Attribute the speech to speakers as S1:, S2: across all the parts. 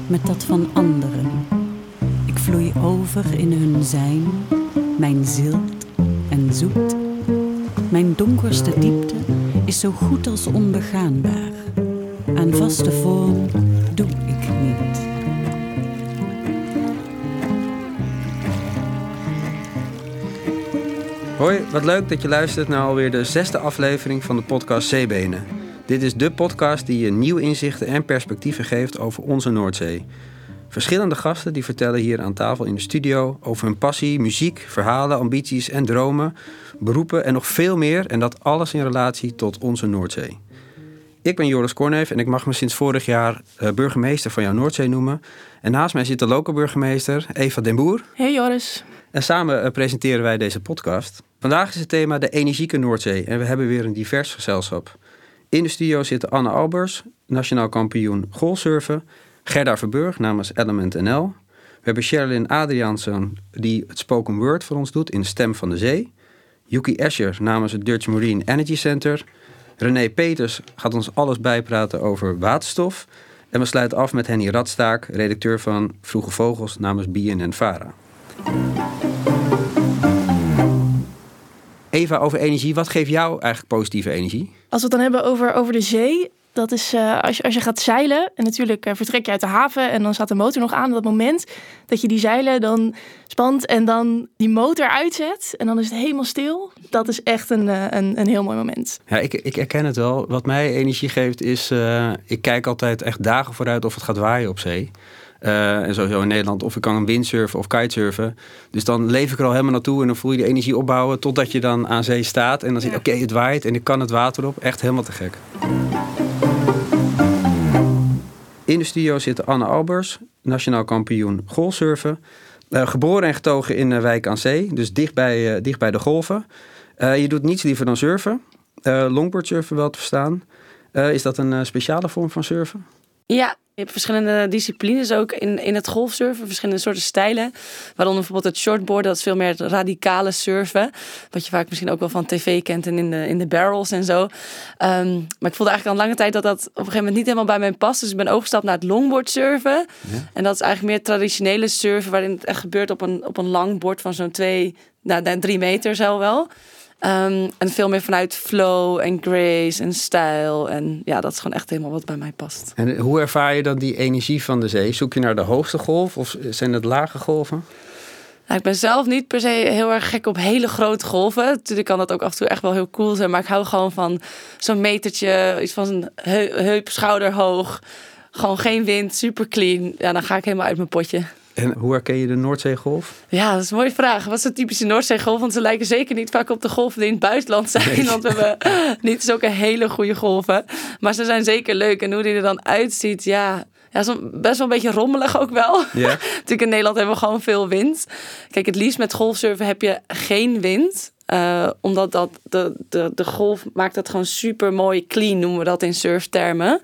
S1: met dat van anderen. Ik vloei over in hun zijn, mijn zilt en zoet. Mijn donkerste diepte is zo goed als onbegaanbaar. Aan vaste vorm doe ik niet.
S2: Hoi, wat leuk dat je luistert naar alweer de 6e aflevering van de podcast Zeebenen. Dit is de podcast die je nieuwe inzichten en perspectieven geeft over onze Noordzee. Verschillende gasten die vertellen hier aan tafel in de studio over hun passie, muziek, verhalen, ambities en dromen, beroepen en nog veel meer. En dat alles in relatie tot onze Noordzee. Ik ben Joris Korneef en ik mag me sinds vorig jaar burgemeester van jouw Noordzee noemen. En naast mij zit de lokale burgemeester Eva den Boer.
S3: Hey Joris.
S2: En samen presenteren wij deze podcast. Vandaag is het thema de energieke Noordzee en we hebben weer een divers gezelschap. In de studio zitten Anne Albers, nationaal kampioen golfsurfen. Gerda Verburg namens Element NL. We hebben Sherilyn Adriaansen die het spoken word voor ons doet in Stem van de Zee. Yuki Escher namens het Dutch Marine Energy Center. René Peters gaat ons alles bijpraten over waterstof. En we sluiten af met Henny Radstaak, redacteur van Vroege Vogels namens BNN-Vara. Eva, over energie. Wat geeft jou eigenlijk positieve energie?
S3: Als we het dan hebben over de zee, dat is als je gaat zeilen en natuurlijk vertrek je uit de haven en dan staat de motor nog aan. Op dat moment dat je die zeilen dan spant en dan die motor uitzet en dan is het helemaal stil. Dat is echt een heel mooi moment.
S2: Ja, ik herken het wel. Wat mij energie geeft is, ik kijk altijd echt dagen vooruit of het gaat waaien op zee. En sowieso in Nederland, of ik kan windsurfen of kitesurfen. Dus dan leef ik er al helemaal naartoe en dan voel je de energie opbouwen totdat je dan aan zee staat. En dan zie je, oké, het waait en ik kan het water op. Echt helemaal te gek. In de studio zit Anne Albers, nationaal kampioen golfsurfen. Geboren en getogen in Wijk aan Zee, dus dicht bij de golven. Je doet niets liever dan surfen. Longboardsurfen wel te verstaan. Is dat een speciale vorm van surfen?
S4: Ja, je hebt verschillende disciplines ook in het golfsurfen. Verschillende soorten stijlen. Waaronder bijvoorbeeld het shortboard. Dat is veel meer het radicale surfen. Wat je vaak misschien ook wel van tv kent en in de barrels en zo. Maar ik voelde eigenlijk al lange tijd dat op een gegeven moment niet helemaal bij mij past. Dus ik ben overgestapt naar het longboard surfen. Ja. En dat is eigenlijk meer traditionele surfen. Waarin het echt gebeurt op een lang bord van zo'n 3 meter zo wel. En veel meer vanuit flow en grace en stijl. En ja, dat is gewoon echt helemaal wat bij mij past.
S2: En hoe ervaar je dan die energie van de zee? Zoek je naar de hoogste golf of zijn het lage golven?
S4: Nou, ik ben zelf niet per se heel erg gek op hele grote golven. Natuurlijk kan dat ook af en toe echt wel heel cool zijn. Maar ik hou gewoon van zo'n metertje, iets van een heup, schouder hoog. Gewoon geen wind, super clean. Ja, dan ga ik helemaal uit mijn potje.
S2: En hoe herken je de Noordzeegolf?
S4: Ja, dat is een mooie vraag. Wat is de typische Noordzeegolf? Want ze lijken zeker niet vaak op de golven die in het buitenland zijn. Nee. Want we hebben niet zulke hele goede golven. Maar ze zijn zeker leuk. En hoe die er dan uitziet, ja, best wel een beetje rommelig ook wel. Yeah. Natuurlijk in Nederland hebben we gewoon veel wind. Kijk, het liefst met golfsurfen heb je geen wind. Omdat de golf maakt dat gewoon super mooi clean, noemen we dat in surftermen.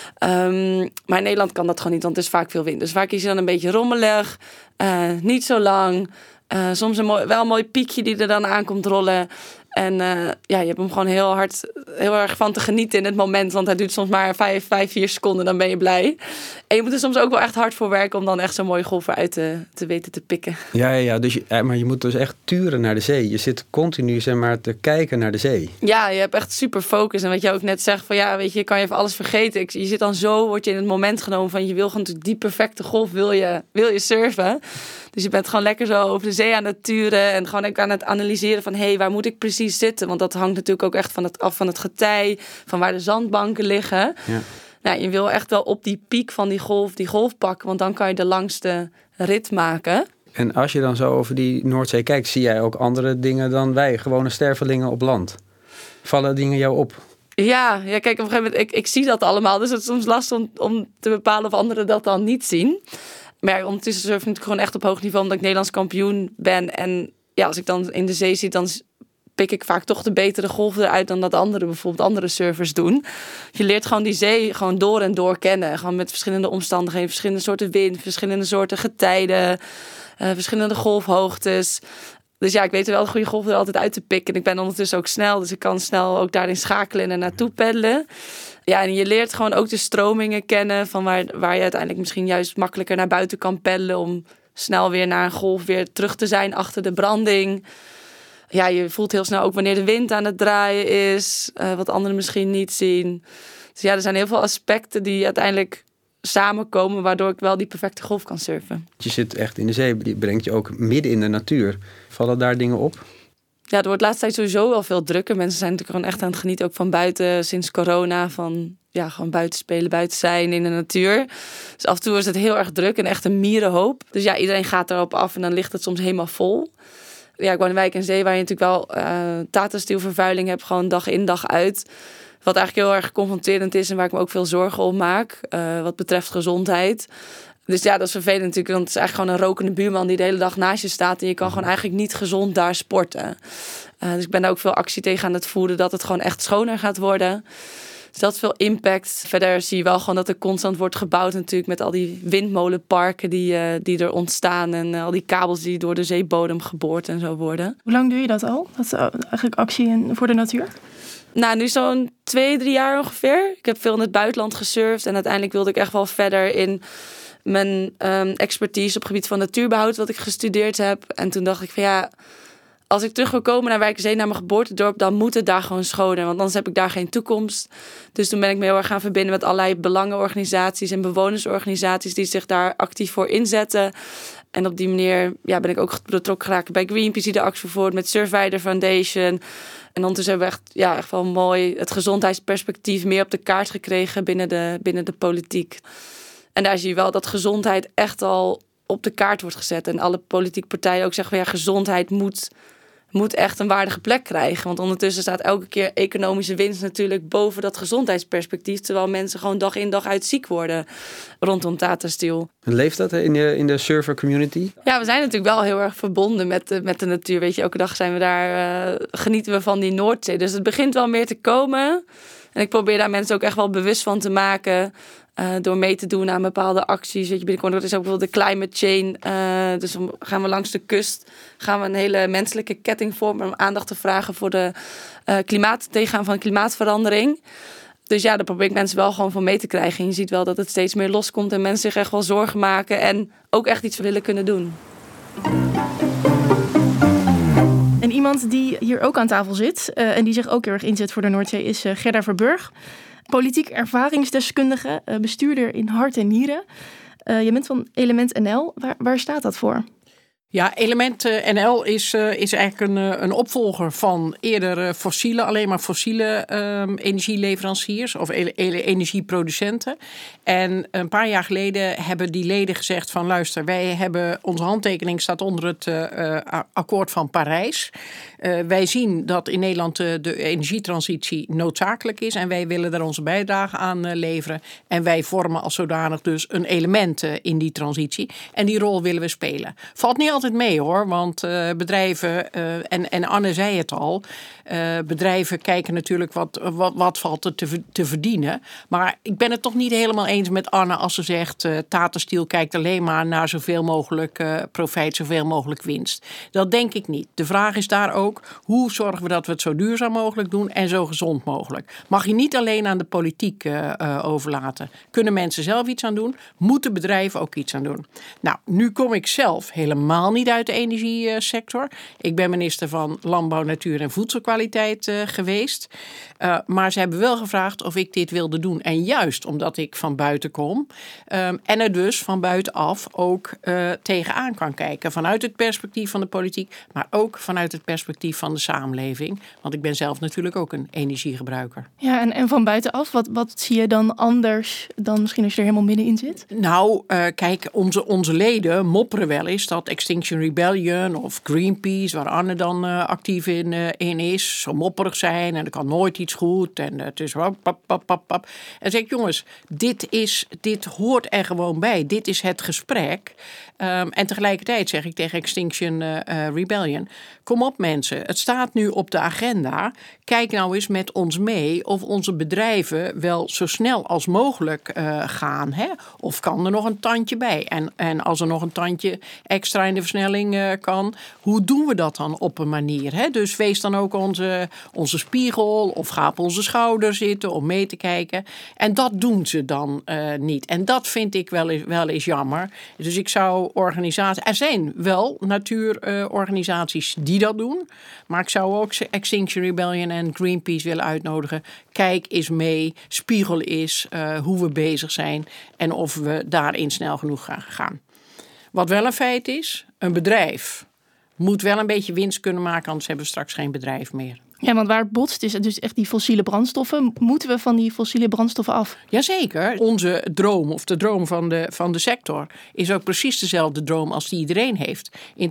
S4: Maar in Nederland kan dat gewoon niet, want het is vaak veel wind. Dus vaak is je dan een beetje rommelig, niet zo lang. Soms wel een mooi piekje die er dan aankomt rollen. En je hebt hem gewoon heel erg van te genieten in het moment. Want hij duurt soms maar 4 seconden, dan ben je blij. En je moet er soms ook wel echt hard voor werken om dan echt zo'n mooie golf eruit te weten te pikken.
S2: Ja, dus maar je moet dus echt turen naar de zee. Je zit continu te kijken naar de zee.
S4: Ja, je hebt echt super focus. En wat je ook net zegt, van ja, weet je kan je even alles vergeten. Je zit dan zo, word je in het moment genomen van je wil gewoon die perfecte golf wil je surfen. Dus je bent gewoon lekker zo over de zee aan het turen en gewoon aan het analyseren van waar moet ik precies zitten? Want dat hangt natuurlijk ook echt af van het getij, van waar de zandbanken liggen. Ja. Nou, je wil echt wel op die piek van die golf pakken, want dan kan je de langste rit maken.
S2: En als je dan zo over die Noordzee kijkt, zie jij ook andere dingen dan wij, gewone stervelingen op land? Vallen dingen jou op?
S4: Ja, kijk, op een gegeven moment, ik zie dat allemaal, dus het is soms lastig om te bepalen of anderen dat dan niet zien. Maar ondertussen surf ik natuurlijk gewoon echt op hoog niveau, omdat ik Nederlands kampioen ben. En ja, als ik dan in de zee zit, dan pik ik vaak toch de betere golven eruit dan dat andere surfers doen. Je leert gewoon die zee gewoon door en door kennen. Gewoon met verschillende omstandigheden, verschillende soorten wind, verschillende soorten getijden, verschillende golfhoogtes. Dus ja, ik weet wel de goede golf er altijd uit te pikken. En ik ben ondertussen ook snel, dus ik kan snel ook daarin schakelen en er naartoe peddelen. Ja, en je leert gewoon ook de stromingen kennen van waar je uiteindelijk misschien juist makkelijker naar buiten kan peddelen om snel weer naar een golf weer terug te zijn achter de branding. Ja, je voelt heel snel ook wanneer de wind aan het draaien is, wat anderen misschien niet zien. Dus ja, er zijn heel veel aspecten die uiteindelijk samenkomen, waardoor ik wel die perfecte golf kan surfen.
S2: Je zit echt in de zee, die brengt je ook midden in de natuur. Vallen daar dingen op?
S4: Ja, er wordt de laatste tijd sowieso wel veel drukker. Mensen zijn natuurlijk gewoon echt aan het genieten, ook van buiten sinds corona. Van ja, gewoon buiten spelen, buiten zijn in de natuur. Dus af en toe is het heel erg druk en echt een mierenhoop. Dus ja, iedereen gaat erop af en dan ligt het soms helemaal vol. Ja, ik woon in Wijk en Zee, waar je natuurlijk wel Tata Steel vervuiling hebt, gewoon dag in dag uit. Wat eigenlijk heel erg confronterend is en waar ik me ook veel zorgen om maak, wat betreft gezondheid. Dus ja, dat is vervelend natuurlijk, want het is eigenlijk gewoon een rokende buurman die de hele dag naast je staat en je kan gewoon eigenlijk niet gezond daar sporten. Dus ik ben daar ook veel actie tegen aan het voeren, dat het gewoon echt schoner gaat worden. Dus dat is veel impact. Verder zie je wel gewoon dat er constant wordt gebouwd natuurlijk met al die windmolenparken die er ontstaan en al die kabels die door de zeebodem geboord en zo worden.
S3: Hoe lang doe je dat al? Dat is eigenlijk actie voor de natuur?
S4: Nou, nu zo'n 2-3 jaar ongeveer. Ik heb veel in het buitenland gesurfd en uiteindelijk wilde ik echt wel verder in mijn expertise op het gebied van natuurbehoud, wat ik gestudeerd heb. En toen dacht ik van ja, als ik terug wil komen naar Wijk en Zee, naar mijn geboortedorp, dan moet het daar gewoon schoner, want anders heb ik daar geen toekomst. Dus toen ben ik me heel erg gaan verbinden met allerlei belangenorganisaties en bewonersorganisaties die zich daar actief voor inzetten. En op die manier ben ik ook betrokken geraakt bij Greenpeace, die de actie vervoert, met Surfrider Foundation. En ondertussen hebben we echt wel mooi het gezondheidsperspectief meer op de kaart gekregen binnen de politiek. En daar zie je wel dat gezondheid echt al op de kaart wordt gezet. En alle politieke partijen ook zeggen van ja, gezondheid moet echt een waardige plek krijgen. Want ondertussen staat elke keer economische winst natuurlijk boven dat gezondheidsperspectief. Terwijl mensen gewoon dag in dag uit ziek worden rondom Tata Steel.
S2: Leeft dat in de surfer community?
S4: Ja, we zijn natuurlijk wel heel erg verbonden met de natuur. Weet je, elke dag zijn we daar, genieten we van die Noordzee. Dus het begint wel meer te komen. En ik probeer daar mensen ook echt wel bewust van te maken. Door mee te doen aan bepaalde acties. Weet je, binnenkort is ook bijvoorbeeld de climate chain. Dus dan gaan we langs de kust. Gaan we een hele menselijke ketting vormen om aandacht te vragen voor de tegengaan van klimaatverandering. Dus ja, daar probeer ik mensen wel gewoon van mee te krijgen. En je ziet wel dat het steeds meer loskomt en mensen zich echt wel zorgen maken en ook echt iets willen kunnen doen.
S3: En iemand die hier ook aan tafel zit en die zich ook heel erg inzet voor de Noordzee is Gerda Verburg. Politiek ervaringsdeskundige, bestuurder in hart en nieren. Je bent van Element NL. Waar staat dat voor?
S5: Ja, Element NL is eigenlijk een opvolger van eerder alleen maar fossiele energieleveranciers of energieproducenten. En een paar jaar geleden hebben die leden gezegd van luister, onze handtekening staat onder het akkoord van Parijs. Wij zien dat in Nederland de energietransitie noodzakelijk is en wij willen daar onze bijdrage aan leveren. En wij vormen als zodanig dus een element in die transitie. En die rol willen we spelen. Valt niet altijd mee hoor, want bedrijven, en Anne zei het al, bedrijven kijken natuurlijk wat valt er te verdienen. Maar ik ben het toch niet helemaal eens met Anne als ze zegt Tata Steel kijkt alleen maar naar zoveel mogelijk profijt, zoveel mogelijk winst. Dat denk ik niet. De vraag is daar ook, hoe zorgen we dat we het zo duurzaam mogelijk doen en zo gezond mogelijk. Mag je niet alleen aan de politiek overlaten. Kunnen mensen zelf iets aan doen? Moeten bedrijven ook iets aan doen? Nou, nu kom ik zelf helemaal niet uit de energiesector. Ik ben minister van Landbouw, Natuur en Voedselkwaliteit geweest. Maar ze hebben wel gevraagd of ik dit wilde doen. En juist omdat ik van buiten kom. En er dus van buitenaf ook tegenaan kan kijken. Vanuit het perspectief van de politiek. Maar ook vanuit het perspectief van de samenleving. Want ik ben zelf natuurlijk ook een energiegebruiker.
S3: Ja, en van buitenaf, wat zie je dan anders dan misschien als je er helemaal middenin zit?
S5: Nou, kijk, onze leden mopperen wel eens dat Extinction Rebellion of Greenpeace, waar Anne dan actief in is, zo mopperig zijn en er kan nooit iets goed en het is pap. En zeg ik, jongens, dit hoort er gewoon bij. Dit is het gesprek. En tegelijkertijd zeg ik tegen Extinction Rebellion, kom op mensen, het staat nu op de agenda. Kijk nou eens met ons mee of onze bedrijven wel zo snel als mogelijk gaan. Hè? Of kan er nog een tandje bij? En als er nog een tandje extra in de natuurversnelling kan. Hoe doen we dat dan op een manier? Hè? Dus wees dan ook onze spiegel of ga op onze schouder zitten om mee te kijken. En dat doen ze dan niet. En dat vind ik wel eens jammer. Dus ik zou organisaties... Er zijn wel natuurorganisaties die dat doen. Maar ik zou ook Extinction Rebellion en Greenpeace willen uitnodigen. Kijk eens mee, spiegel eens hoe we bezig zijn en of we daarin snel genoeg gaan. Wat wel een feit is, een bedrijf moet wel een beetje winst kunnen maken, anders hebben we straks geen bedrijf meer.
S3: Ja, want waar het botst is dus echt die fossiele brandstoffen. Moeten we van die fossiele brandstoffen af?
S5: Jazeker. Onze droom of de droom van de sector is ook precies dezelfde droom als die iedereen heeft. In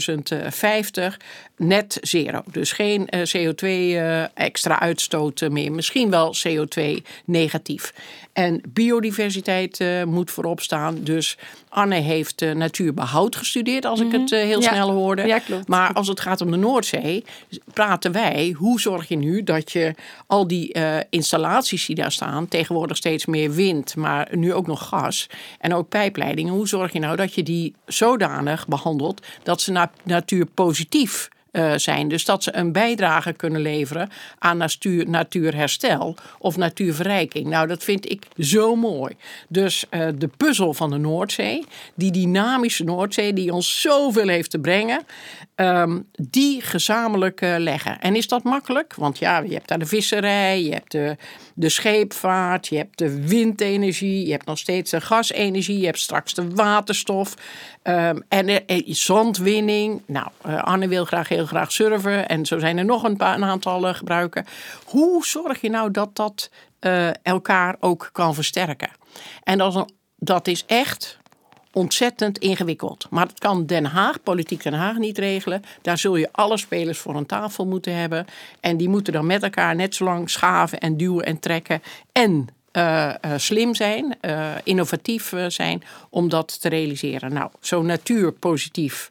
S5: 2050 net zero. Dus geen CO2 extra uitstoot meer. Misschien wel CO2 negatief. En biodiversiteit moet voorop staan. Dus Anne heeft natuurbehoud gestudeerd, als ik het heel snel hoorde.
S3: Ja, klopt.
S5: Maar als het gaat om de Noordzee, praten wij... Hoe zorg je nu dat je al die installaties die daar staan... tegenwoordig steeds meer wind, maar nu ook nog gas... en ook pijpleidingen. Hoe zorg je nou dat je die zodanig behandelt... dat ze natuurpositief zijn. Dus dat ze een bijdrage kunnen leveren aan natuurherstel of natuurverrijking. Nou, dat vind ik zo mooi. Dus de puzzel van de Noordzee, die dynamische Noordzee die ons zoveel heeft te brengen, die gezamenlijk leggen. En is dat makkelijk? Want ja, je hebt daar de visserij, je hebt de scheepvaart, je hebt de windenergie, je hebt nog steeds de gasenergie, je hebt straks de waterstof en zandwinning. Nou, Anne wil heel graag surfen en zo zijn er nog een aantal gebruiken. Hoe zorg je nou dat elkaar ook kan versterken? En dat is echt ontzettend ingewikkeld. Maar dat kan Politiek Den Haag niet regelen. Daar zul je alle spelers voor een tafel moeten hebben. En die moeten dan met elkaar net zo lang schaven en duwen en trekken. En slim zijn, innovatief zijn om dat te realiseren. Nou, zo natuurpositief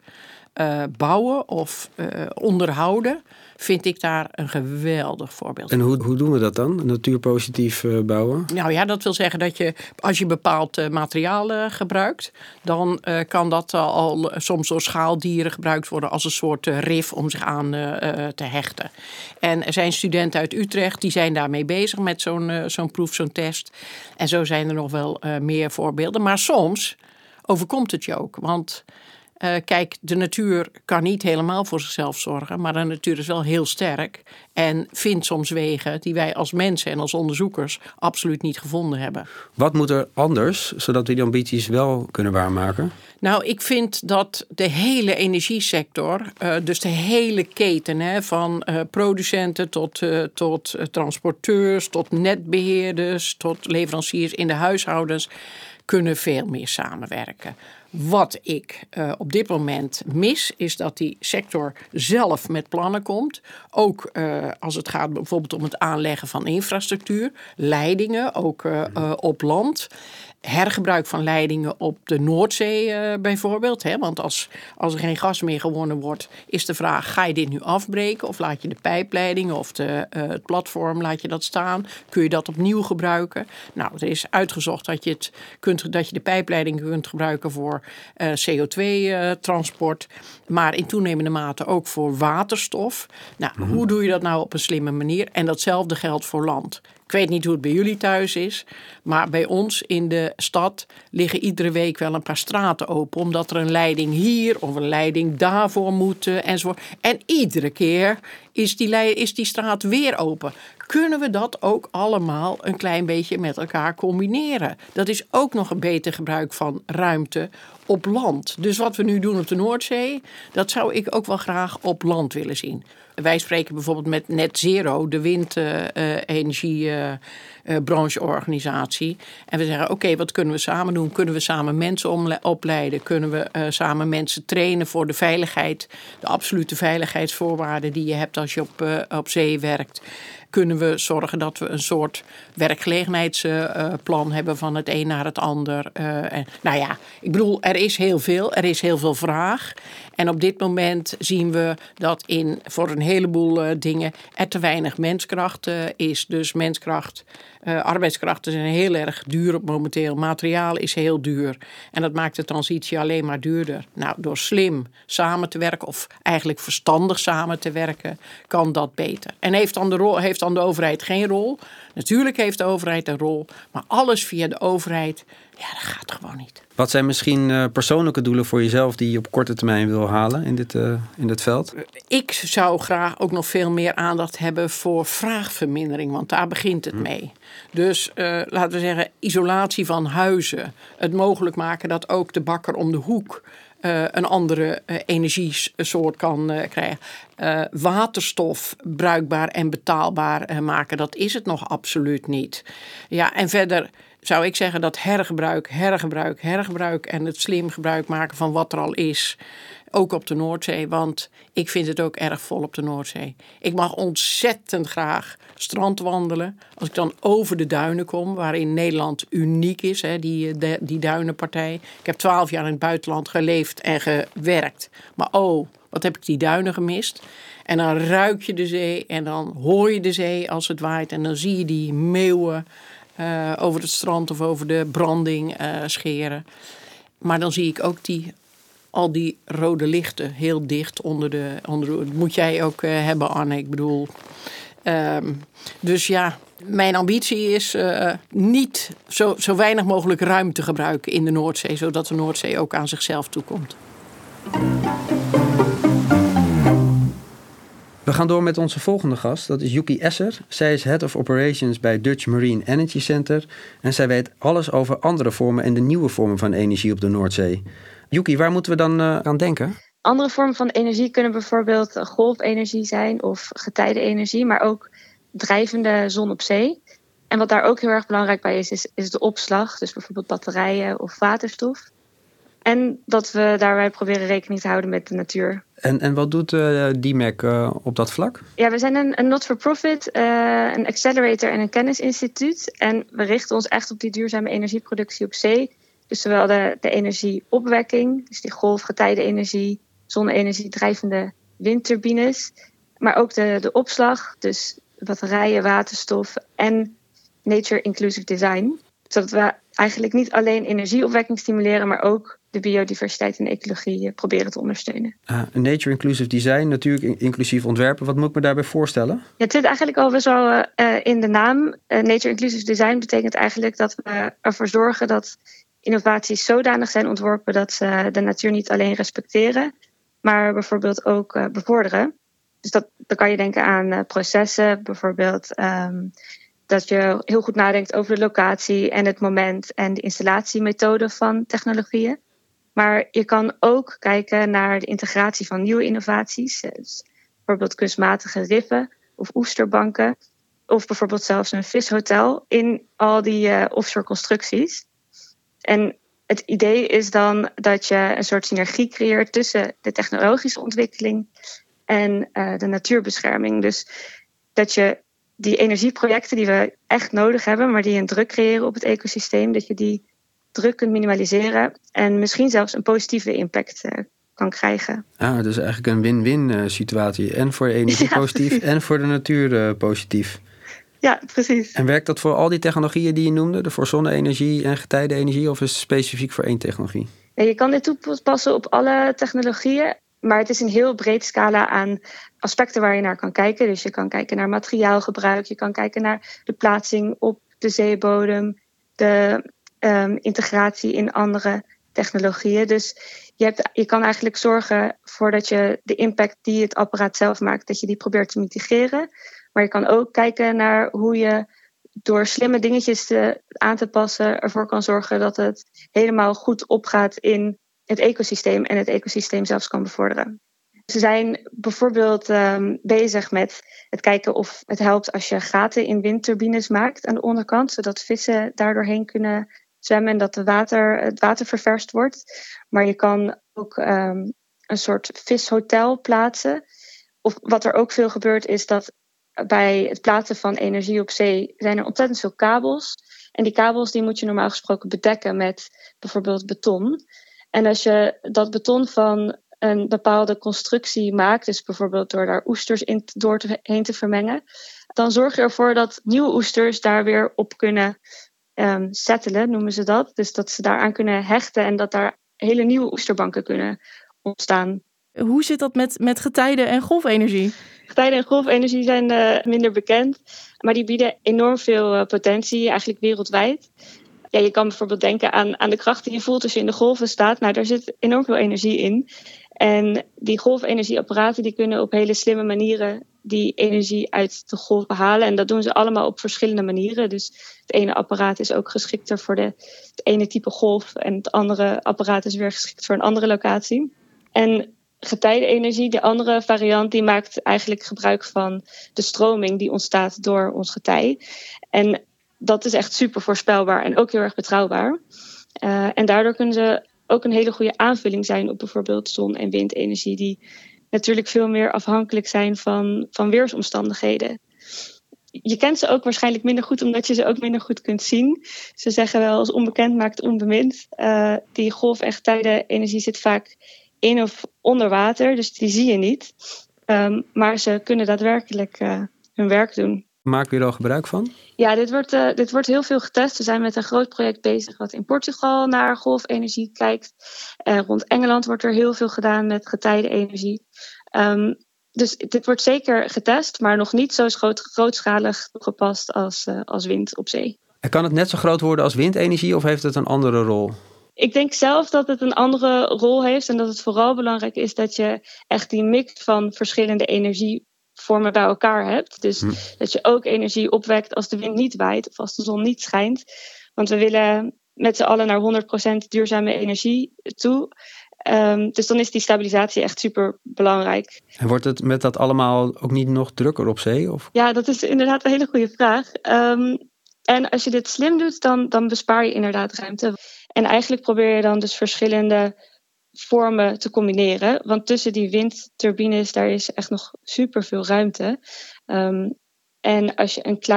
S5: bouwen of onderhouden vind ik daar een geweldig voorbeeld van.
S2: En hoe doen we dat dan? Natuurpositief bouwen?
S5: Nou ja, dat wil zeggen dat je, als je bepaald materiaal gebruikt, dan kan dat al soms door schaaldieren gebruikt worden als een soort rif om zich aan te hechten. En er zijn studenten uit Utrecht die zijn daarmee bezig met zo'n proef, zo'n test. En zo zijn er nog wel meer voorbeelden. Maar soms overkomt het je ook, want kijk, de natuur kan niet helemaal voor zichzelf zorgen, maar de natuur is wel heel sterk en vindt soms wegen die wij als mensen en als onderzoekers absoluut niet gevonden hebben.
S2: Wat moet er anders, zodat we die ambities wel kunnen waarmaken?
S5: Nou, ik vind dat de hele energiesector, dus de hele keten van producenten tot transporteurs, tot netbeheerders, tot leveranciers in de huishoudens, kunnen veel meer samenwerken. Wat ik op dit moment mis, is dat die sector zelf met plannen komt. Ook als het gaat bijvoorbeeld om het aanleggen van infrastructuur, leidingen, ook op land. Hergebruik van leidingen op de Noordzee bijvoorbeeld. Hè? Want als er geen gas meer gewonnen wordt, is de vraag, ga je dit nu afbreken? Of laat je de pijpleidingen of het platform, laat je dat staan? Kun je dat opnieuw gebruiken? Nou, er is uitgezocht dat je de pijpleiding kunt gebruiken voor CO2-transport. Maar in toenemende mate ook voor waterstof. Nou, hoe doe je dat nou op een slimme manier? En datzelfde geldt voor land. Ik weet niet hoe het bij jullie thuis is, maar bij ons in de stad liggen iedere week wel een paar straten open, omdat er een leiding hier of een leiding daarvoor moet enzovoort. En iedere keer is die straat weer open. Kunnen we dat ook allemaal een klein beetje met elkaar combineren? Dat is ook nog een beter gebruik van ruimte op land. Dus wat we nu doen op de Noordzee, dat zou ik ook wel graag op land willen zien. Wij spreken bijvoorbeeld met Net Zero, de windenergiebrancheorganisatie. En we zeggen, oké, wat kunnen we samen doen? Kunnen we samen mensen opleiden? Kunnen we samen mensen trainen voor de veiligheid? De absolute veiligheidsvoorwaarden die je hebt als je op zee werkt. Kunnen kunnen we zorgen dat we een soort werkgelegenheidsplan hebben van het een naar het ander. Ik bedoel, er is heel veel. Er is heel veel vraag. En op dit moment zien we dat voor een heleboel dingen er te weinig menskracht is. Dus arbeidskrachten zijn heel erg duur momenteel. Materiaal is heel duur. En dat maakt de transitie alleen maar duurder. Nou, door slim samen te werken of eigenlijk verstandig samen te werken, kan dat beter. En heeft dan de overheid geen rol? Natuurlijk heeft de overheid een rol. Maar alles via de overheid, ja, dat gaat gewoon niet.
S2: Wat zijn misschien persoonlijke doelen voor jezelf die je op korte termijn wil halen in dit veld?
S5: Ik zou graag ook nog veel meer aandacht hebben voor vraagvermindering, want daar begint het mee. Dus laten we zeggen, isolatie van huizen. Het mogelijk maken dat ook de bakker om de hoek een andere energiesoort kan krijgen. Waterstof bruikbaar en betaalbaar maken, dat is het nog absoluut niet. Ja, en verder zou ik zeggen dat hergebruik en het slim gebruik maken van wat er al is, ook op de Noordzee, want ik vind het ook erg vol op de Noordzee. Ik mag ontzettend graag strandwandelen. Als ik dan over de duinen kom, waarin Nederland uniek is, die duinenpartij. Ik heb 12 jaar in het buitenland geleefd en gewerkt. Maar wat heb ik die duinen gemist. En dan ruik je de zee en dan hoor je de zee als het waait. En dan zie je die meeuwen over het strand of over de branding scheren. Maar dan zie ik ook al die rode lichten heel dicht onder de dat moet jij ook hebben, Anne. Ik bedoel, dus ja, mijn ambitie is niet zo weinig mogelijk ruimte gebruiken in de Noordzee, zodat de Noordzee ook aan zichzelf toekomt.
S2: We gaan door met onze volgende gast. Dat is Yuki Esser. Zij is Head of Operations bij Dutch Marine Energy Center. En zij weet alles over andere vormen en de nieuwe vormen van energie op de Noordzee. Yuki, waar moeten we dan aan denken?
S6: Andere vormen van energie kunnen bijvoorbeeld golfenergie zijn of getijdenenergie, maar ook drijvende zon op zee. En wat daar ook heel erg belangrijk bij is de opslag. Dus bijvoorbeeld batterijen of waterstof. En dat we daarbij proberen rekening te houden met de natuur.
S2: En wat doet DMAC op dat vlak?
S6: Ja, we zijn een not-for-profit, een accelerator en een kennisinstituut. En we richten ons echt op die duurzame energieproductie op zee. Dus zowel de energieopwekking, dus die golfgetijdenenergie, zonne-energie, drijvende windturbines. Maar ook de opslag, dus batterijen, waterstof en nature-inclusive design. Zodat we eigenlijk niet alleen energieopwekking stimuleren, maar ook de biodiversiteit en de ecologie proberen te ondersteunen.
S2: Nature inclusive design, natuurlijk inclusief ontwerpen. Wat moet ik me daarbij voorstellen? Ja,
S6: het zit eigenlijk al best wel in de naam. Nature inclusive design betekent eigenlijk dat we ervoor zorgen dat innovaties zodanig zijn ontworpen dat ze de natuur niet alleen respecteren, maar bijvoorbeeld ook bevorderen. Dus dan kan je denken aan processen, bijvoorbeeld dat je heel goed nadenkt over de locatie en het moment en de installatiemethode van technologieën. Maar je kan ook kijken naar de integratie van nieuwe innovaties. Dus bijvoorbeeld kunstmatige riffen of oesterbanken. Of bijvoorbeeld zelfs een vishotel in al die offshore constructies. En het idee is dan dat je een soort synergie creëert tussen de technologische ontwikkeling en de natuurbescherming. Dus dat je die energieprojecten die we echt nodig hebben, maar die een druk creëren op het ecosysteem, dat je die druk kunt minimaliseren en misschien zelfs een positieve impact kan krijgen.
S2: Dus eigenlijk een win-win situatie. En voor de energie positief en voor de natuur positief.
S6: Ja, precies.
S2: En werkt dat voor al die technologieën die je noemde? Voor zonne-energie en getijdenenergie? Of is het specifiek voor één technologie?
S6: Ja, je kan dit toepassen op alle technologieën. Maar het is een heel breed scala aan aspecten waar je naar kan kijken. Dus je kan kijken naar materiaalgebruik. Je kan kijken naar de plaatsing op de zeebodem. De integratie in andere technologieën. Dus je kan eigenlijk zorgen voor dat je de impact die het apparaat zelf maakt, dat je die probeert te mitigeren. Maar je kan ook kijken naar hoe je door slimme dingetjes aan te passen ervoor kan zorgen dat het helemaal goed opgaat in het ecosysteem en het ecosysteem zelfs kan bevorderen. Ze zijn bijvoorbeeld bezig met het kijken of het helpt als je gaten in windturbines maakt aan de onderkant, zodat vissen daardoorheen kunnen zwemmen en dat het water ververst wordt. Maar je kan ook een soort vishotel plaatsen. Of wat er ook veel gebeurt is dat bij het plaatsen van energie op zee zijn er ontzettend veel kabels. En die kabels die moet je normaal gesproken bedekken met bijvoorbeeld beton. En als je dat beton van een bepaalde constructie maakt, dus bijvoorbeeld door daar oesters heen te vermengen, dan zorg je ervoor dat nieuwe oesters daar weer op kunnen settelen, noemen ze dat. Dus dat ze daaraan kunnen hechten en dat daar hele nieuwe oesterbanken kunnen ontstaan.
S3: Hoe zit dat met getijde- en golfenergie?
S6: Getijde- en golfenergie zijn minder bekend, maar die bieden enorm veel potentie, eigenlijk wereldwijd. Ja, je kan bijvoorbeeld denken aan de kracht die je voelt als je in de golven staat. Nou, daar zit enorm veel energie in. En die golfenergieapparaten die kunnen op hele slimme manieren die energie uit de golven halen. En dat doen ze allemaal op verschillende manieren. Dus het ene apparaat is ook geschikter voor het ene type golf. En het andere apparaat is weer geschikt voor een andere locatie. En getijdenenergie, de andere variant, die maakt eigenlijk gebruik van de stroming die ontstaat door ons getij. En dat is echt super voorspelbaar en ook heel erg betrouwbaar. En daardoor kunnen ze ook een hele goede aanvulling zijn op bijvoorbeeld zon- en windenergie, die natuurlijk veel meer afhankelijk zijn van weersomstandigheden. Je kent ze ook waarschijnlijk minder goed, omdat je ze ook minder goed kunt zien. Ze zeggen wel, als onbekend maakt onbemind. Die golf- en getijdenenergie zit vaak in of onder water, dus die zie je niet. Maar ze kunnen daadwerkelijk hun werk doen.
S2: Maken we er al gebruik van?
S6: Ja, dit wordt heel veel getest. We zijn met een groot project bezig wat in Portugal naar golfenergie kijkt. Rond Engeland wordt er heel veel gedaan met getijdenenergie. Dus dit wordt zeker getest, maar nog niet zo grootschalig toegepast als wind op zee.
S2: En kan het net zo groot worden als windenergie of heeft het een andere rol?
S6: Ik denk zelf dat het een andere rol heeft en dat het vooral belangrijk is dat je echt die mix van verschillende energievormen bij elkaar hebt. Dus dat je ook energie opwekt als de wind niet waait of als de zon niet schijnt. Want we willen met z'n allen naar 100% duurzame energie toe. Dus dan is die stabilisatie echt super belangrijk.
S2: En wordt het met dat allemaal ook niet nog drukker op zee? Of?
S6: Ja, dat is inderdaad een hele goede vraag. En als je dit slim doet, dan bespaar je inderdaad ruimte. En eigenlijk probeer je dan dus verschillende vormen te combineren. Want tussen die windturbines, daar is echt nog super veel ruimte. En als je een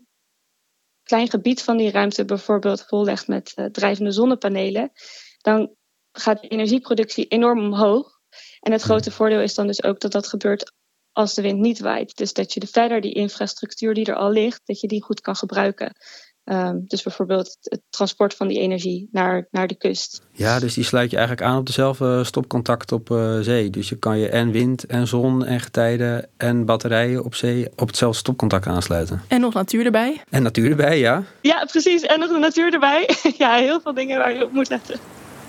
S6: klein gebied van die ruimte bijvoorbeeld vollegt met drijvende zonnepanelen, dan gaat de energieproductie enorm omhoog. En het grote voordeel is dan dus ook dat dat gebeurt als de wind niet waait. Dus dat je verder die infrastructuur die er al ligt, dat je die goed kan gebruiken. Dus bijvoorbeeld het transport van die energie naar de kust.
S2: Ja, dus die sluit je eigenlijk aan op dezelfde stopcontact op zee. Dus je kan je en wind en zon en getijden en batterijen op zee op hetzelfde stopcontact aansluiten.
S3: En nog natuur erbij.
S2: En natuur erbij, ja.
S6: Ja, precies. En nog de natuur erbij. Ja, heel veel dingen waar je op moet letten.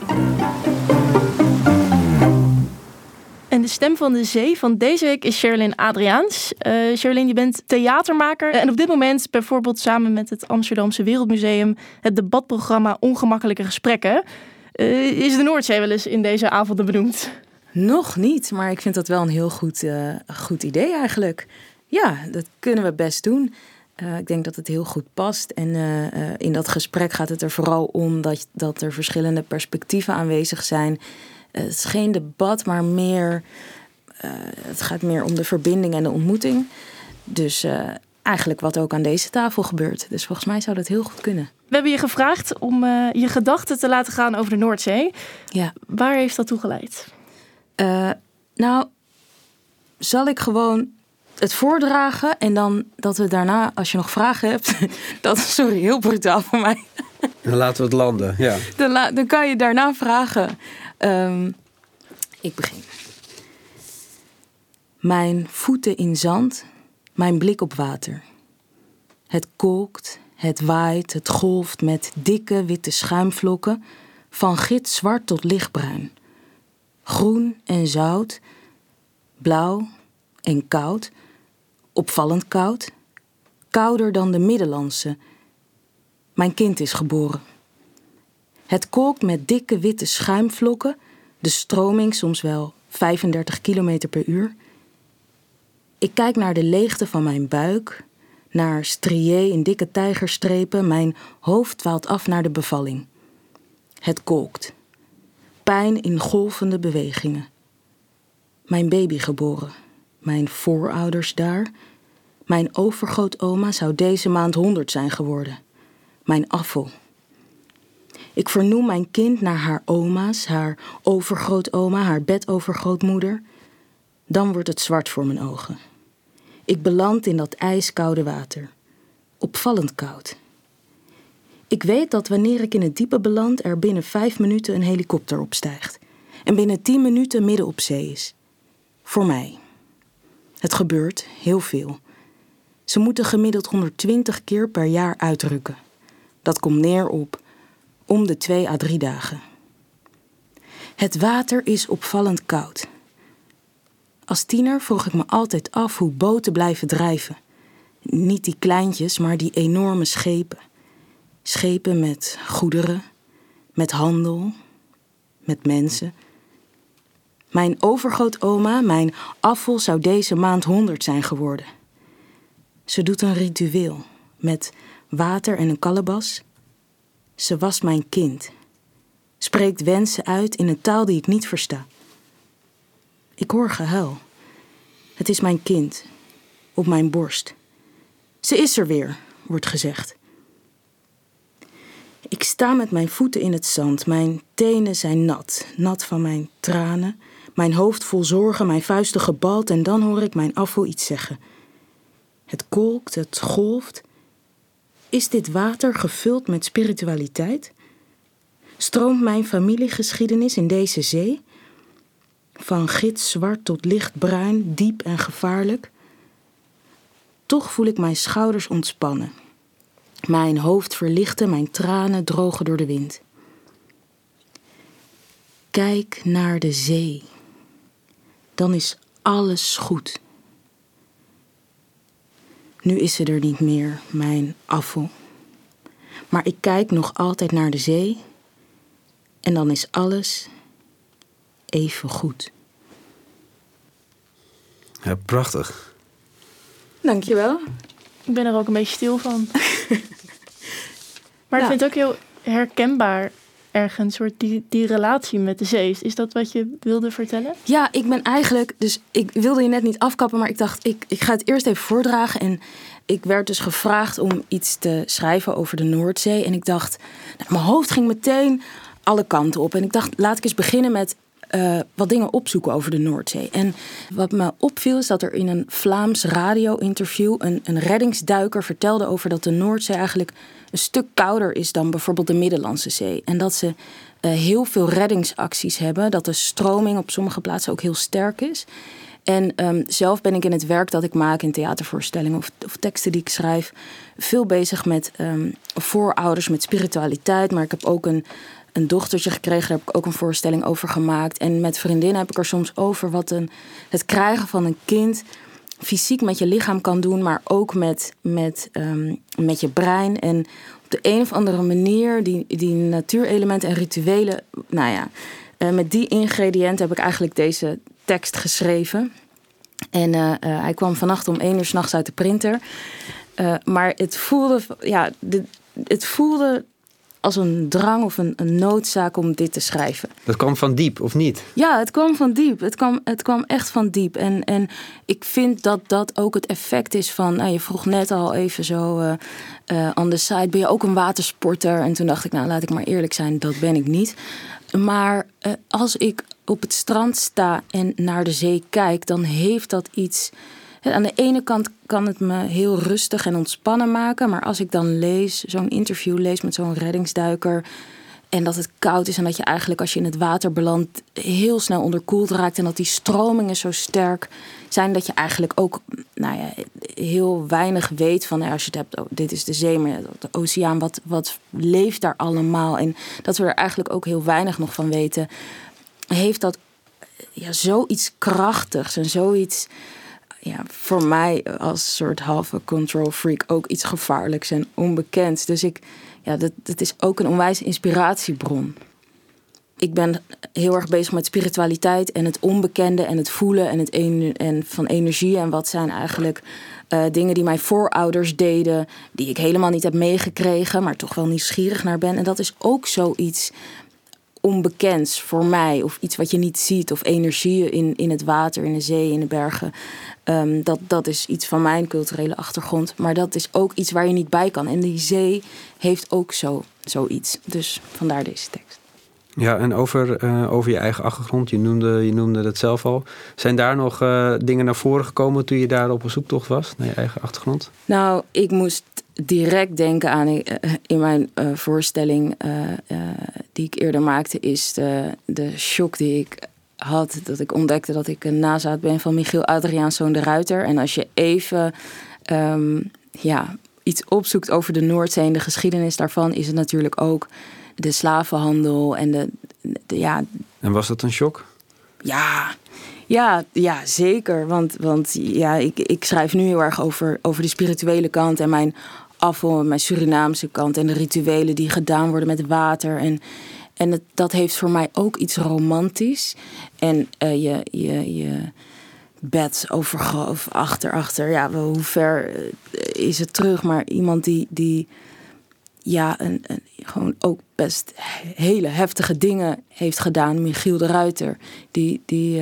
S3: En de stem van de zee van deze week is Sherilyn Adriaans. Sherilyn, je bent theatermaker. En op dit moment bijvoorbeeld samen met het Amsterdamse Wereldmuseum het debatprogramma Ongemakkelijke Gesprekken. Is de Noordzee wel eens in deze avonden benoemd?
S7: Nog niet, maar ik vind dat wel een heel goed idee eigenlijk. Ja, dat kunnen we best doen. Ik denk dat het heel goed past. En in dat gesprek gaat het er vooral om dat er verschillende perspectieven aanwezig zijn. Het is geen debat, maar meer. Het gaat meer om de verbinding en de ontmoeting. Dus eigenlijk wat ook aan deze tafel gebeurt. Dus volgens mij zou dat heel goed kunnen.
S3: We hebben je gevraagd om je gedachten te laten gaan over de Noordzee.
S7: Ja.
S3: Waar heeft dat toe geleid?
S7: Nou, zal ik gewoon het voordragen en dan dat we daarna, als je nog vragen hebt, sorry, heel brutaal voor mij.
S2: Dan laten we het landen, ja.
S7: Dan kan je daarna vragen. Ik begin. Mijn voeten in zand, mijn blik op water. Het kolkt, het waait, het golft met dikke witte schuimvlokken, van gitzwart tot lichtbruin. Groen en zout, blauw en koud, opvallend koud, kouder dan de Middellandse. Mijn kind is geboren. Het kolkt met dikke witte schuimvlokken, de stroming soms wel 35 kilometer per uur. Ik kijk naar de leegte van mijn buik, naar strié in dikke tijgerstrepen. Mijn hoofd dwaalt af naar de bevalling. Het kolkt. Pijn in golvende bewegingen. Mijn baby geboren. Mijn voorouders daar. Mijn overgrootoma zou deze maand 100 zijn geworden. Mijn afval. Ik vernoem mijn kind naar haar oma's, haar overgrootoma, haar bedovergrootmoeder. Dan wordt het zwart voor mijn ogen. Ik beland in dat ijskoude water. Opvallend koud. Ik weet dat wanneer ik in het diepe beland er binnen 5 minuten een helikopter opstijgt. En binnen 10 minuten midden op zee is. Voor mij. Het gebeurt heel veel. Ze moeten gemiddeld 120 keer per jaar uitrukken. Dat komt neer op om de 2 à 3 dagen. Het water is opvallend koud. Als tiener vroeg ik me altijd af hoe boten blijven drijven. Niet die kleintjes, maar die enorme schepen. Schepen met goederen, met handel, met mensen. Mijn overgrootoma, mijn afval, zou deze maand 100 zijn geworden. Ze doet een ritueel met water en een kalebas. Ze was mijn kind. Spreekt wensen uit in een taal die ik niet versta. Ik hoor gehuil. Het is mijn kind. Op mijn borst. Ze is er weer, wordt gezegd. Ik sta met mijn voeten in het zand. Mijn tenen zijn nat. Nat van mijn tranen. Mijn hoofd vol zorgen, mijn vuisten gebald. En dan hoor ik mijn afval iets zeggen. Het kolkt, het golft. Is dit water gevuld met spiritualiteit? Stroomt mijn familiegeschiedenis in deze zee? Van gitzwart tot lichtbruin, diep en gevaarlijk. Toch voel ik mijn schouders ontspannen. Mijn hoofd verlichten, mijn tranen drogen door de wind. Kijk naar de zee. Dan is alles goed. Nu is ze er niet meer, mijn afval. Maar ik kijk nog altijd naar de zee. En dan is alles even goed.
S2: Ja, prachtig.
S7: Dankjewel.
S3: Ik ben er ook een beetje stil van. Maar
S7: Ja.
S3: ik vind het ook heel herkenbaar ergens, soort die relatie met de zee. Is dat wat je wilde vertellen?
S7: Ja, ik ben eigenlijk... Dus ik wilde je net niet afkappen, maar ik dacht... Ik ga het eerst even voordragen. En ik werd dus gevraagd om iets te schrijven over de Noordzee. En ik dacht... Nou, mijn hoofd ging meteen alle kanten op. En ik dacht, laat ik eens beginnen met wat dingen opzoeken over de Noordzee. En wat me opviel is dat er in een Vlaams radio-interview... een reddingsduiker vertelde over dat de Noordzee eigenlijk... een stuk kouder is dan bijvoorbeeld de Middellandse Zee. En dat ze heel veel reddingsacties hebben. Dat de stroming op sommige plaatsen ook heel sterk is. En zelf ben ik in het werk dat ik maak in theatervoorstellingen of teksten die ik schrijf... veel bezig met voorouders, met spiritualiteit. Maar ik heb ook een dochtertje gekregen, daar heb ik ook een voorstelling over gemaakt. En met vriendinnen heb ik er soms over wat het krijgen van een kind... fysiek met je lichaam kan doen, maar ook met je brein. En op de een of andere manier die natuurelementen en rituelen... Nou ja, met die ingrediënten heb ik eigenlijk deze tekst geschreven. En hij kwam vannacht om 1:00 's nachts uit de printer. Maar het voelde... Ja, het voelde als een drang of een noodzaak om dit te schrijven.
S2: Dat kwam van diep, of niet?
S7: Ja, het kwam van diep. Het kwam echt van diep. En ik vind dat ook het effect is van... Nou, je vroeg net al even zo on the side... Ben je ook een watersporter? En toen dacht ik, nou, laat ik maar eerlijk zijn... Dat ben ik niet. Maar als ik op het strand sta en naar de zee kijk... Dan heeft dat iets... Aan de ene kant kan het me heel rustig en ontspannen maken. Maar als ik dan zo'n interview lees met zo'n reddingsduiker... en dat het koud is en dat je eigenlijk als je in het water belandt... heel snel onderkoeld raakt en dat die stromingen zo sterk zijn... dat je eigenlijk ook heel weinig weet van... als je het hebt, dit is de zee, maar de oceaan, wat leeft daar allemaal? En dat we er eigenlijk ook heel weinig nog van weten... heeft dat zoiets krachtigs en zoiets... Ja, voor mij als soort halve control freak ook iets gevaarlijks en onbekends. Dus dat is ook een onwijs inspiratiebron. Ik ben heel erg bezig met spiritualiteit en het onbekende en het voelen en van energie. En wat zijn eigenlijk dingen die mijn voorouders deden, die ik helemaal niet heb meegekregen, maar toch wel nieuwsgierig naar ben. En dat is ook zoiets onbekends voor mij. Of iets wat je niet ziet. Of energieën in het water, in de zee, in de bergen. Dat is iets van mijn culturele achtergrond. Maar dat is ook iets waar je niet bij kan. En die zee heeft ook zoiets. Dus vandaar deze tekst.
S2: Ja, en over je eigen achtergrond, je noemde het zelf al. Zijn daar nog dingen naar voren gekomen toen je daar op een zoektocht was, naar je eigen achtergrond?
S7: Nou, ik moest direct denken aan in mijn voorstelling die ik eerder maakte, is de shock die ik had, dat ik ontdekte dat ik een nazaat ben van Michiel Adriaanszoon de Ruiter. En als je even iets opzoekt over de Noordzee en de geschiedenis daarvan, is het natuurlijk ook de slavenhandel en
S2: En was dat een shock?
S7: Ja, zeker. Want ik schrijf nu heel erg over de spirituele kant en mijn afval, mijn Surinaamse kant en de rituelen die gedaan worden met water. En dat heeft voor mij ook iets romantisch. En je bed overgroof, achter. Ja, hoe ver is het terug? Maar iemand die gewoon ook best hele heftige dingen heeft gedaan. Michiel de Ruiter. Die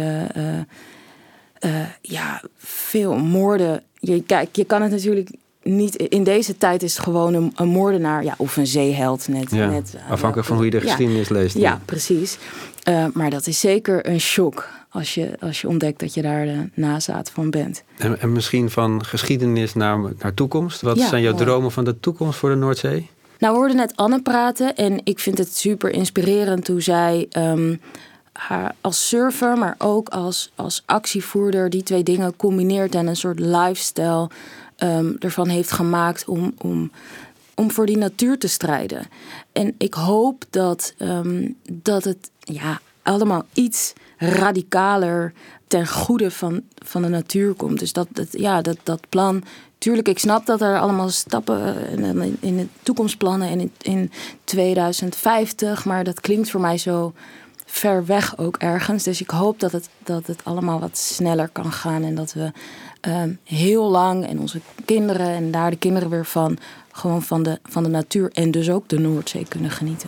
S7: veel moorden. Je kan het natuurlijk niet. In deze tijd is het gewoon een moordenaar. Ja, of een zeeheld. Net
S2: afhankelijk van hoe je de geschiedenis leest.
S7: Ja, precies. Maar dat is zeker een shock als je ontdekt dat je daar de nazaat van bent.
S2: En misschien van geschiedenis naar toekomst. Wat zijn jouw dromen van de toekomst voor de Noordzee?
S7: Nou, we hoorden net Anne praten en ik vind het super inspirerend hoe zij haar als surfer, maar ook als actievoerder die twee dingen combineert en een soort lifestyle ervan heeft gemaakt om voor die natuur te strijden. En ik hoop dat het allemaal iets radicaler ten goede van de natuur komt. Dus dat plan. Tuurlijk, ik snap dat er allemaal stappen in de toekomstplannen en in 2050, maar dat klinkt voor mij zo ver weg ook ergens. Dus ik hoop dat het allemaal wat sneller kan gaan en dat we heel lang en onze kinderen en daar de kinderen weer gewoon van de natuur en dus ook de Noordzee kunnen genieten.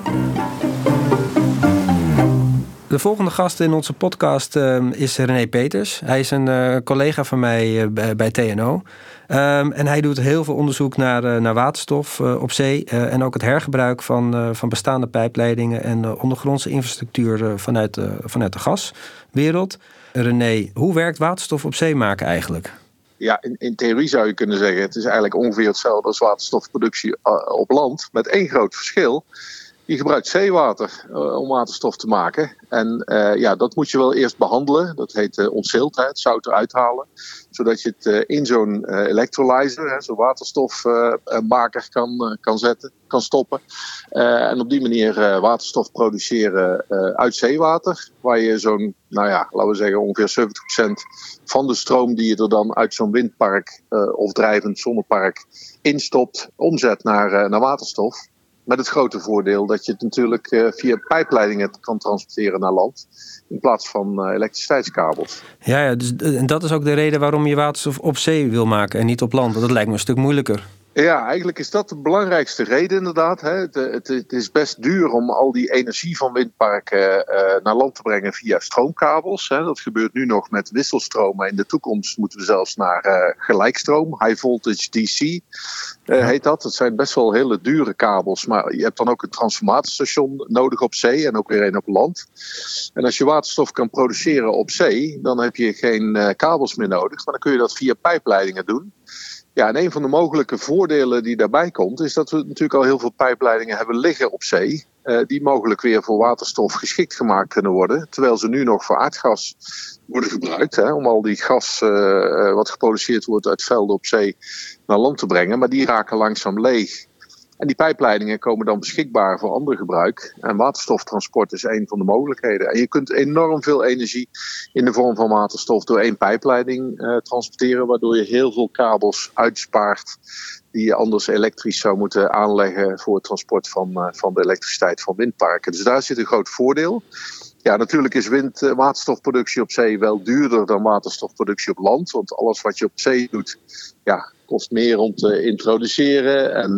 S2: De volgende gast in onze podcast is René Peters. Hij is een collega van mij bij TNO. En hij doet heel veel onderzoek naar waterstof op zee. En ook het hergebruik van bestaande pijpleidingen en ondergrondse infrastructuur vanuit de gaswereld. René, hoe werkt waterstof op zee maken eigenlijk?
S8: Ja, in theorie zou je kunnen zeggen, het is eigenlijk ongeveer hetzelfde als waterstofproductie op land. Met één groot verschil. Je gebruikt zeewater om waterstof te maken. En dat moet je wel eerst behandelen. Dat heet ontzeeltheid, het zout eruit halen. Zodat je het in zo'n electrolyzer, zo'n waterstofmaker kan zetten, kan stoppen. En op die manier waterstof produceren uit zeewater. Waar je zo'n, laten we zeggen ongeveer 70% van de stroom die je er dan uit zo'n windpark of drijvend zonnepark instopt, omzet naar waterstof. Met het grote voordeel dat je het natuurlijk via pijpleidingen kan transporteren naar land. In plaats van elektriciteitskabels. Ja,
S2: dus dat is ook de reden waarom je waterstof op zee wil maken en niet op land. Want dat lijkt me een stuk moeilijker.
S8: Ja, eigenlijk is dat de belangrijkste reden inderdaad. Hè. Het is best duur om al die energie van windparken naar land te brengen via stroomkabels. Hè. Dat gebeurt nu nog met wisselstroom. Maar in de toekomst moeten we zelfs naar gelijkstroom. High voltage DC heet dat. Dat zijn best wel hele dure kabels. Maar je hebt dan ook een transformatorstation nodig op zee en ook weer een op land. En als je waterstof kan produceren op zee, dan heb je geen kabels meer nodig. Maar dan kun je dat via pijpleidingen doen. Ja, en een van de mogelijke voordelen die daarbij komt, is dat we natuurlijk al heel veel pijpleidingen hebben liggen op zee. Die mogelijk weer voor waterstof geschikt gemaakt kunnen worden. Terwijl ze nu nog voor aardgas worden gebruikt. Om al die gas wat geproduceerd wordt uit velden op zee naar land te brengen. Maar die raken langzaam leeg. En die pijpleidingen komen dan beschikbaar voor ander gebruik. En waterstoftransport is een van de mogelijkheden. En je kunt enorm veel energie in de vorm van waterstof door één pijpleiding transporteren. Waardoor je heel veel kabels uitspaart die je anders elektrisch zou moeten aanleggen voor het transport van de elektriciteit van windparken. Dus daar zit een groot voordeel. Ja, natuurlijk is waterstofproductie op zee wel duurder dan waterstofproductie op land. Want alles wat je op zee doet, kost meer om te introduceren en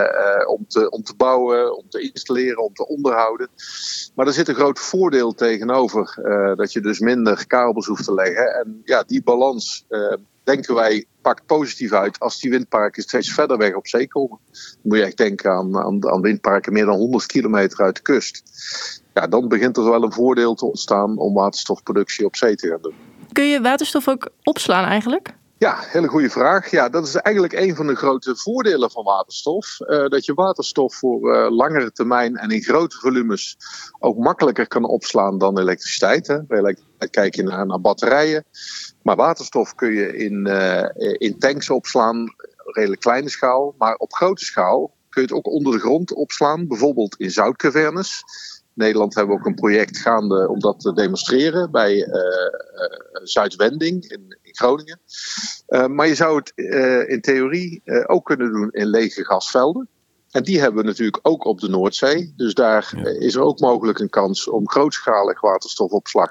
S8: om te bouwen, om te installeren, om te onderhouden. Maar er zit een groot voordeel tegenover, dat je dus minder kabels hoeft te leggen. En die balans, denken wij, pakt positief uit als die windparken steeds verder weg op zee komen. Dan moet je echt denken aan windparken meer dan 100 kilometer uit de kust. Ja, dan begint er wel een voordeel te ontstaan om waterstofproductie op zee te gaan doen.
S3: Kun je waterstof ook opslaan eigenlijk?
S8: Ja, hele goede vraag. Ja, dat is eigenlijk een van de grote voordelen van waterstof. Dat je waterstof voor langere termijn en in grote volumes ook makkelijker kan opslaan dan elektriciteit. Hè. Bij elektriciteit kijk je naar batterijen. Maar waterstof kun je in tanks opslaan, redelijk kleine schaal. Maar op grote schaal kun je het ook onder de grond opslaan, bijvoorbeeld in zoutcavernes. In Nederland hebben we ook een project gaande om dat te demonstreren bij Zuidwending in Groningen. Maar je zou het in theorie ook kunnen doen in lege gasvelden. En die hebben we natuurlijk ook op de Noordzee. Dus daar is er ook mogelijk een kans om grootschalig waterstofopslag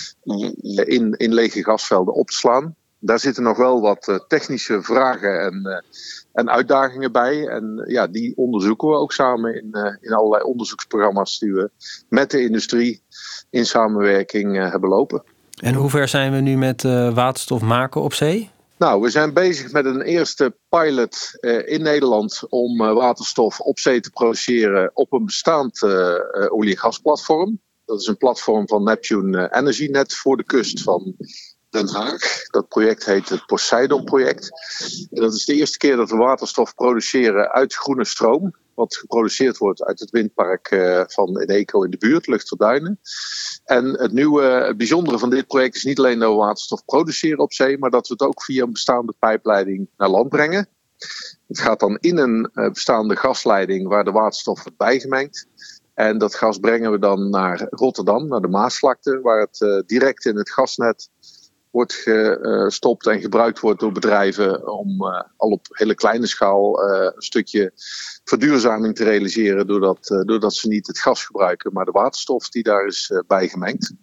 S8: in lege gasvelden op te slaan. Daar zitten nog wel wat technische vragen en uitdagingen bij. En die onderzoeken we ook samen in allerlei onderzoeksprogramma's die we met de industrie in samenwerking hebben lopen.
S9: En hoe ver zijn we nu met waterstof maken op zee?
S8: Nou, we zijn bezig met een eerste pilot in Nederland om waterstof op zee te produceren op een bestaand olie- en gasplatform. Dat is een platform van Neptune Energy net voor de kust van Den Haag. Dat project heet het Poseidon-project. En dat is de eerste keer dat we waterstof produceren uit groene stroom. Wat geproduceerd wordt uit het windpark van Eneco in de buurt, Luchterduinen. En het bijzondere van dit project is niet alleen dat we waterstof produceren op zee, maar dat we het ook via een bestaande pijpleiding naar land brengen. Het gaat dan in een bestaande gasleiding waar de waterstof wordt bijgemengd. En dat gas brengen we dan naar Rotterdam, naar de Maasvlakte, waar het direct in het gasnet wordt gestopt en gebruikt wordt door bedrijven om al op hele kleine schaal een stukje verduurzaming te realiseren doordat ze niet het gas gebruiken, maar de waterstof die daar is bijgemengd.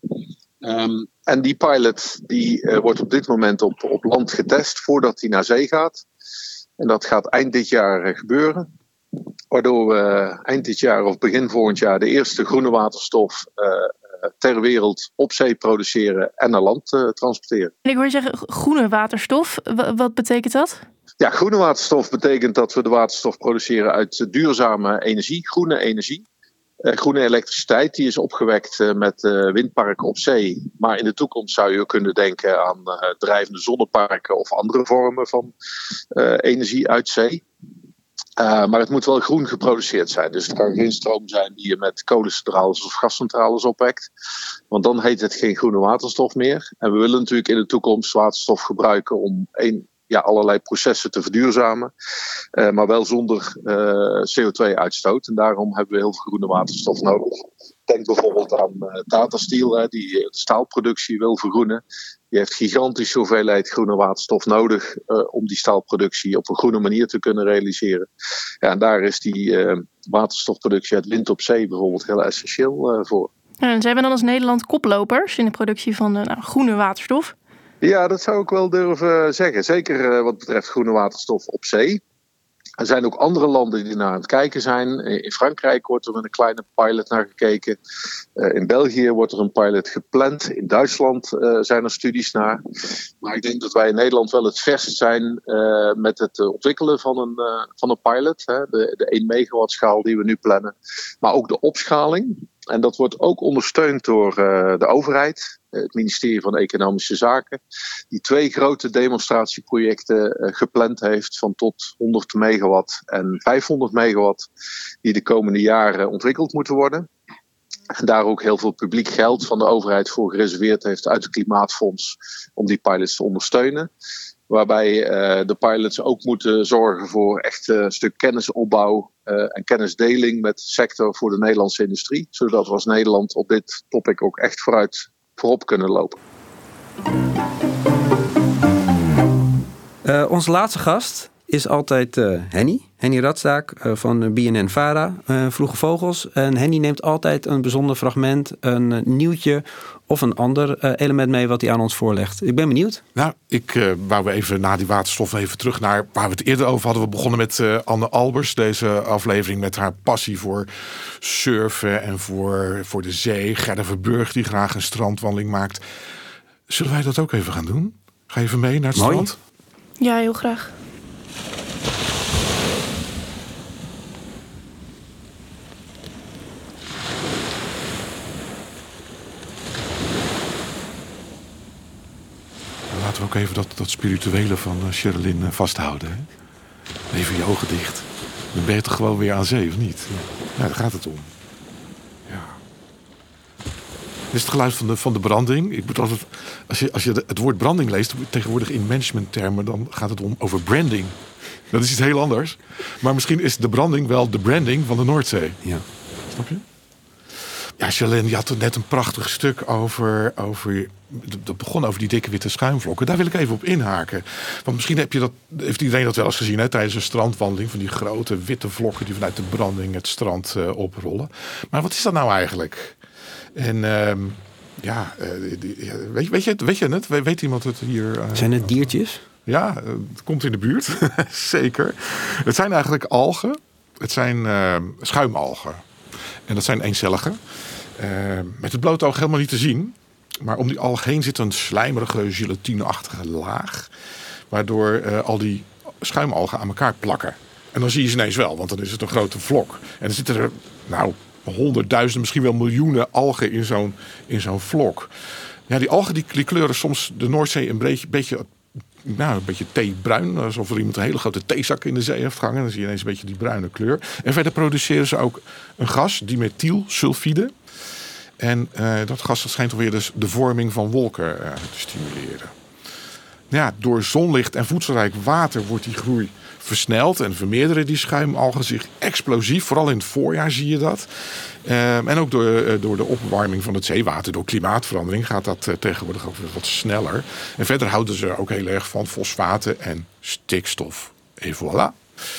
S8: En die pilot wordt op dit moment op land getest voordat hij naar zee gaat. En dat gaat eind dit jaar gebeuren. Waardoor we eind dit jaar of begin volgend jaar de eerste groene waterstof ter wereld op zee produceren en naar land transporteren.
S3: En ik hoor je zeggen groene waterstof. Wat betekent dat?
S8: Ja, groene waterstof betekent dat we de waterstof produceren uit duurzame energie, groene energie. Groene elektriciteit die is opgewekt met windparken op zee. Maar in de toekomst zou je kunnen denken aan drijvende zonneparken of andere vormen van energie uit zee. Maar het moet wel groen geproduceerd zijn. Dus het kan geen stroom zijn die je met kolencentrales of gascentrales opwekt. Want dan heet het geen groene waterstof meer. En we willen natuurlijk in de toekomst waterstof gebruiken om allerlei processen te verduurzamen. Maar wel zonder CO2-uitstoot. En daarom hebben we heel veel groene waterstof nodig. Denk bijvoorbeeld aan Tata Steel, die de staalproductie wil vergroenen. Die heeft gigantische hoeveelheid groene waterstof nodig om die staalproductie op een groene manier te kunnen realiseren. Ja, en daar is die waterstofproductie uit wind op zee bijvoorbeeld heel essentieel voor.
S3: En zijn we dan als Nederland koplopers in de productie van groene waterstof?
S8: Ja, dat zou ik wel durven zeggen. Zeker wat betreft groene waterstof op zee. Er zijn ook andere landen die naar aan het kijken zijn. In Frankrijk wordt er met een kleine pilot naar gekeken. In België wordt er een pilot gepland. In Duitsland zijn er studies naar. Maar ik denk dat wij in Nederland wel het verst zijn met het ontwikkelen van een pilot. De 1 megawatt schaal die we nu plannen. Maar ook de opschaling. En dat wordt ook ondersteund door de overheid. Het ministerie van Economische Zaken. Die 2 grote demonstratieprojecten gepland heeft van tot 100 megawatt en 500 megawatt. Die de komende jaren ontwikkeld moeten worden. En daar ook heel veel publiek geld van de overheid voor gereserveerd heeft uit het Klimaatfonds. Om die pilots te ondersteunen. Waarbij de pilots ook moeten zorgen voor echt een stuk kennisopbouw en kennisdeling met de sector voor de Nederlandse industrie. Zodat we als Nederland op dit topic ook echt voorop kunnen lopen.
S9: Onze laatste gast
S2: is altijd Henny. Henny Radstaak van BNN-Vara, Vroege Vogels. En Henny neemt altijd een bijzonder fragment, een nieuwtje of een ander element mee wat hij aan ons voorlegt. Ik ben benieuwd.
S10: Nou, ik wou even na die waterstof even terug naar waar we het eerder over hadden. We begonnen met Anne Albers, deze aflevering met haar passie voor surfen en voor de zee. Gerda Verburg die graag een strandwandeling maakt. Zullen wij dat ook even gaan doen? Ga je even mee naar het strand?
S3: Ja, heel graag.
S10: Laten we ook even dat spirituele van Sherilyn vasthouden. Hè? Even je ogen dicht. Dan ben je toch gewoon weer aan zee, of niet? Ja, daar gaat het om. Ja. Dit is het geluid van de branding. Ik moet altijd, als je het woord branding leest, tegenwoordig in managementtermen, dan gaat het over branding. Dat is iets heel anders. Maar misschien is de branding wel de branding van de Noordzee.
S2: Ja.
S10: Snap je? Ja, Sherilyn, je had net een prachtig stuk over dat begon over die dikke witte schuimvlokken. Daar wil ik even op inhaken. Want misschien heeft iedereen dat wel eens gezien, hè, tijdens een strandwandeling, van die grote witte vlokken die vanuit de branding het strand oprollen. Maar wat is dat nou eigenlijk? En weet je het? Weet iemand het hier?
S2: Zijn het diertjes?
S10: Ja, het komt in de buurt. Zeker. Het zijn eigenlijk algen. Het zijn schuimalgen. En dat zijn eencellige. Met het blote oog helemaal niet te zien. Maar om die alg heen zit een slijmerige, gelatineachtige laag. Waardoor al die schuimalgen aan elkaar plakken. En dan zie je ze ineens wel, want dan is het een grote vlok. En dan zitten er 100.000, misschien wel miljoenen algen in zo'n vlok. Ja, die algen die kleuren soms de Noordzee een beetje theebruin. Alsof er iemand een hele grote theezak in de zee heeft gehangen. Dan zie je ineens een beetje die bruine kleur. En verder produceren ze ook een gas, dimethylsulfide. En dat gas schijnt alweer dus de vorming van wolken te stimuleren. Ja, door zonlicht en voedselrijk water wordt die groei versneld en vermeerderen die schuimalgen zich explosief. Vooral in het voorjaar zie je dat. En ook door de opwarming van het zeewater, door klimaatverandering, gaat dat tegenwoordig ook weer wat sneller. En verder houden ze ook heel erg van fosfaten en stikstof. Et voilà.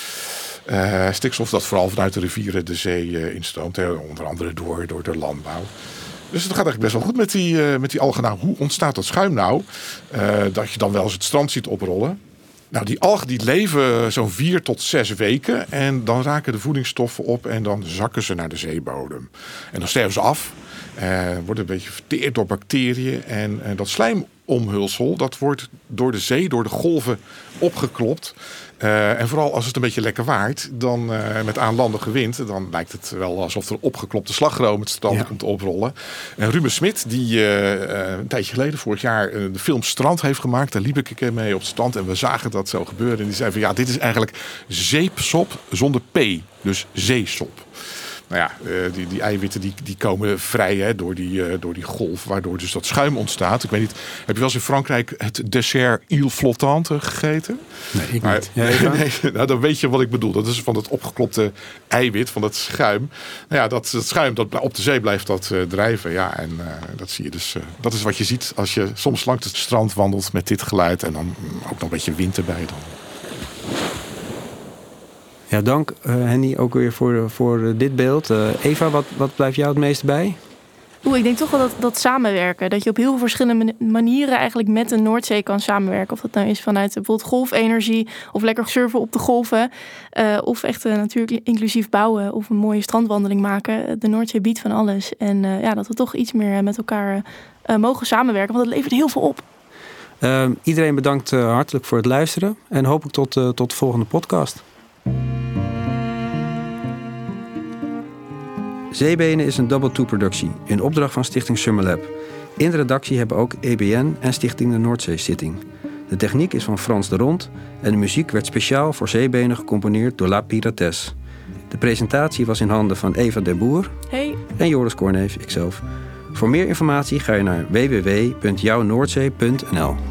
S10: Stikstof dat vooral vanuit de rivieren de zee instroomt. Onder andere door de landbouw. Dus het gaat eigenlijk best wel goed met die algen. Nou, hoe ontstaat dat schuim nou? Dat je dan wel eens het strand ziet oprollen. Nou, die algen die leven zo'n 4 tot 6 weken. En dan raken de voedingsstoffen op en dan zakken ze naar de zeebodem. En dan sterven ze af. Worden een beetje verteerd door bacteriën. En dat slijmomhulsel, dat wordt door de zee, door de golven opgeklopt. En vooral als het een beetje lekker waait, dan met aanlandige wind, dan lijkt het wel alsof er opgeklopte slagroom het strand komt oprollen. En Ruben Smit, die een tijdje geleden, vorig jaar, de film Strand heeft gemaakt, daar liep ik een keer mee op het strand en we zagen dat zo gebeuren. En die zei van dit is eigenlijk zeepsop zonder P, dus zeesop. Nou ja, die eiwitten die komen vrij, hè, door die golf, waardoor dus dat schuim ontstaat. Ik weet niet, heb je wel eens in Frankrijk het dessert île flottante gegeten?
S2: Nee, ik niet.
S10: Nee, nou, dan weet je wat ik bedoel. Dat is van het opgeklopte eiwit, van dat schuim. Nou ja, dat schuim, dat op de zee blijft dat drijven. Ja, en dat zie je dus. Dat is wat je ziet als je soms langs het strand wandelt met dit geluid. En dan ook nog een beetje wind erbij dan.
S2: Ja, dank Henny ook weer voor dit beeld. Eva, wat blijft jou het meeste bij?
S3: Ik denk toch wel dat samenwerken. Dat je op heel verschillende manieren eigenlijk met de Noordzee kan samenwerken. Of dat nou is vanuit bijvoorbeeld golfenergie of lekker surfen op de golven. Of echt natuurlijk inclusief bouwen of een mooie strandwandeling maken. De Noordzee biedt van alles. En dat we toch iets meer met elkaar mogen samenwerken. Want het levert heel veel op.
S2: Iedereen bedankt hartelijk voor het luisteren. En hopelijk tot de volgende podcast. Zeebenen is een Double 2 productie in opdracht van Stichting Summerlab. In de redactie hebben ook EBN en Stichting de Noordzee zitting. De techniek is van Frans de Rond en de muziek werd speciaal voor Zeebenen gecomponeerd door La Pirates. De presentatie was in handen van Eva den Boer en Joris Korneef, ikzelf. Voor meer informatie ga je naar www.jouwnoordzee.nl.